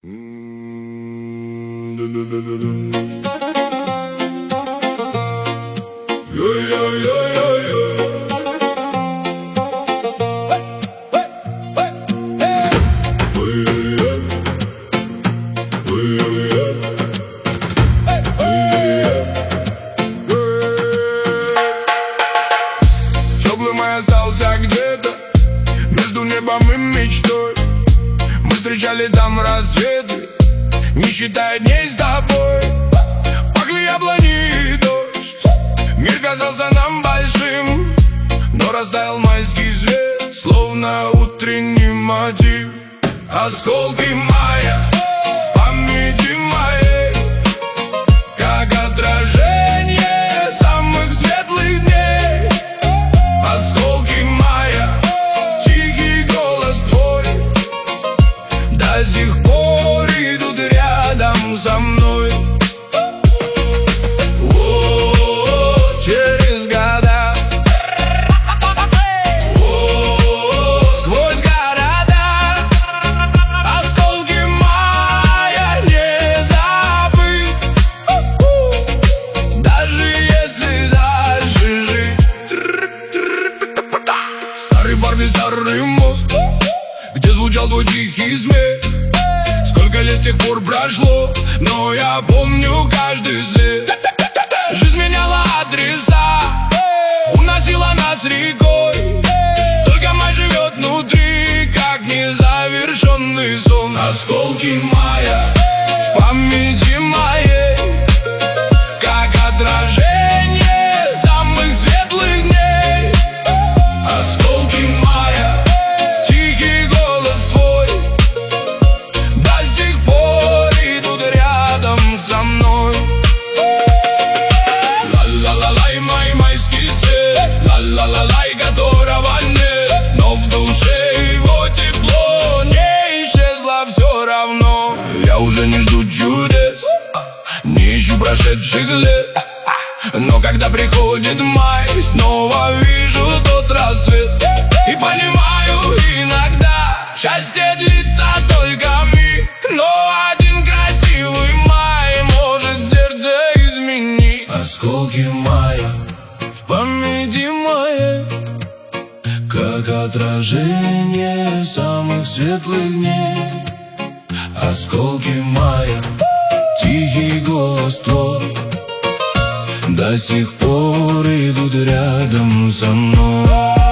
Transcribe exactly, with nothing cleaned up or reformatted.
Теплым я остался где-то между небом и мечтой. Мы встречали там рассветы, не считая дней с тобой. Пахли яблони и дождь, мир казался нам большим, но растаял майский свет, словно утренний мотив. Осколки мая в памяти моей, как отражение самых светлых дней. Осколки мая, тихий голос твой до сих пор идут рядом со мной. О-о-о, через года, о-о-о, сквозь города, осколки мая не забыть, даже если дальше жить. Старый бар, старый мост, где звучал твой тихий смех. Сколько лет с тех пор прошло, но я помню каждый след. Жизнь меняла адреса, уносила нас рекой. Только май живет внутри, как незавершенный сон. Осколки мая в памяти моей, как отражение самых светлых дней. Осколки мая, тихий голос твой до сих пор идут рядом со мной. Ла-ла-ла-лай, мой майский свет, ла-ла-ла-лай, которого нет, но в душе его тепло не исчезло все равно. Я уже не жду чудес, не ищу прошедших лет, но когда приходит май, снова вижу тот рассвет. И понимаю иногда, счастье длится только миг, но один красивый май может сердце изменить. Осколки мая в памяти моей, как отражение самых светлых дней. Осколки мая, тихий голос твой до сих пор идут рядом со мной.